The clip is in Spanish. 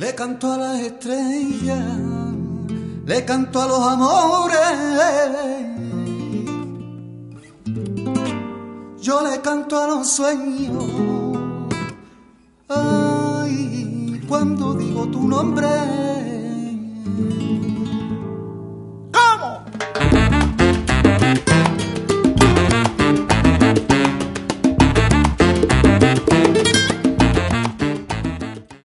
Le canto a las estrellas, le canto a los amores. Yo le canto a los sueños. Ay, cuando digo tu nombre.